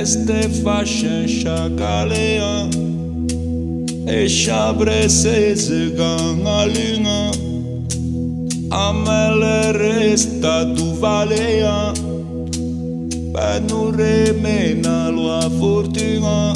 Este fascia galea e shabrese a luna a me resta tu valea per non remena la fortuna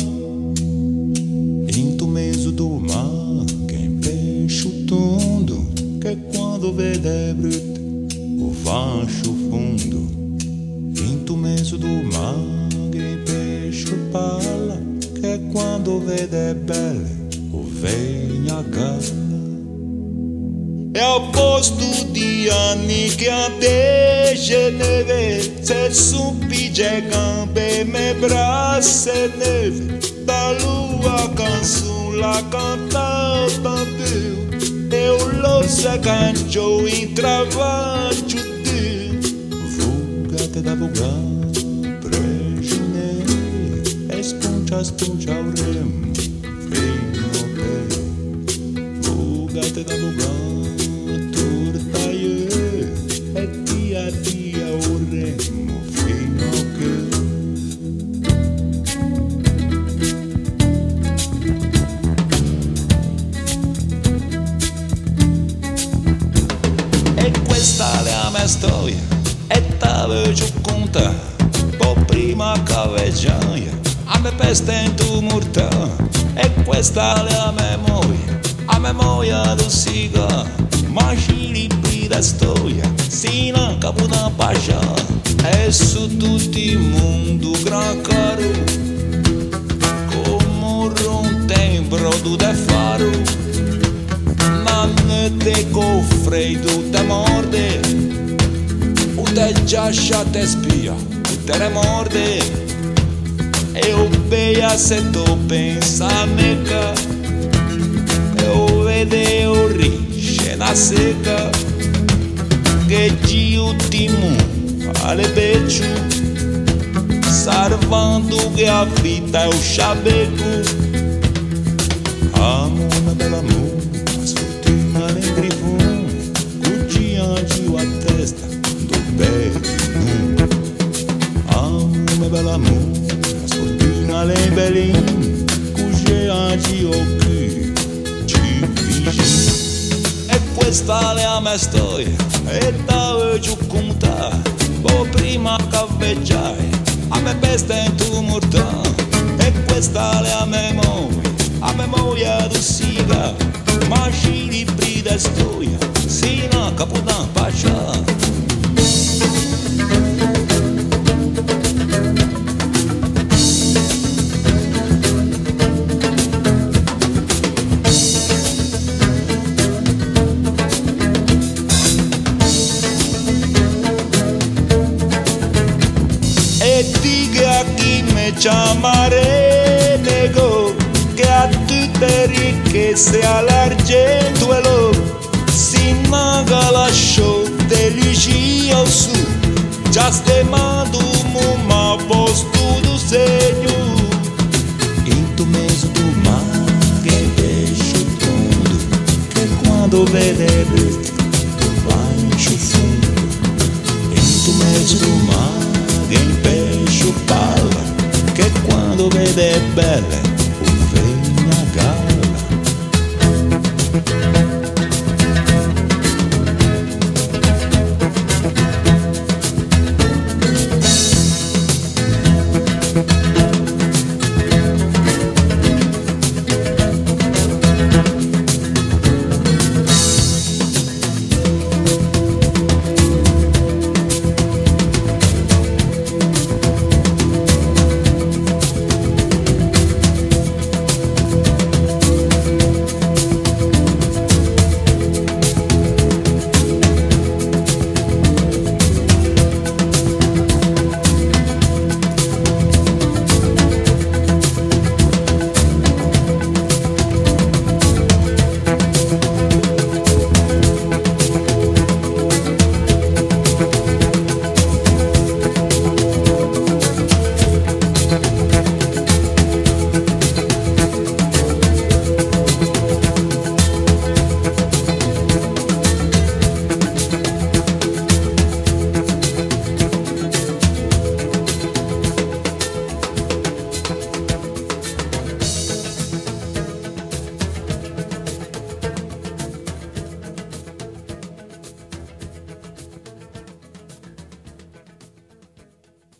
in tu mezzo do mar che pesce tondo che quando vede brutto o vascio fundo in tu mezzo do mar che pesce palla che quando vede belle o venha a galla. É o posto de anni che a te geneve se supige gambe me braccia neve da lua canção la canta tanto eu lo se cancio in travaggio te vugate da vugare prejune e spuncia o remo fino che vugate da vugare dia o remo fino che e questa è la mia storia e te voglio contare po' prima che veggiaia a me peste in tu mortà e questa è la memoria a memoria do cigarro ma ci libri da storia sino a capo da paixão é su tutto il mondo gran caro come un tempro de faro ma ne te freddo te morde o te giascia te spia o te ne morde e o beia se tu pensa meca e o vede o risce na seca che di ultimo alle beccio salvando che a vita è un sciabeco amo una bella amore sfortuna nel grifone cucciando a testa do bene amo una bella amore sfortuna nel belin cucciando occhi ci vicino e questa è la mia storia e te voglio contare po' prima che veggiai a me peste in tu mortà e questa è la memoria a memoria do siga ma ci libri da storia sino a capo da pace. E diga a chi me chiamare nego che a tutte ricchezze all'argento e l'oro si naga lasciò delicia su già stemando ma posto do segno in tu mezzo do mar che pesce tondo che quando vede brutto tu vai giù fundo in tu mezzo do mar in pesce palla che quando vede belle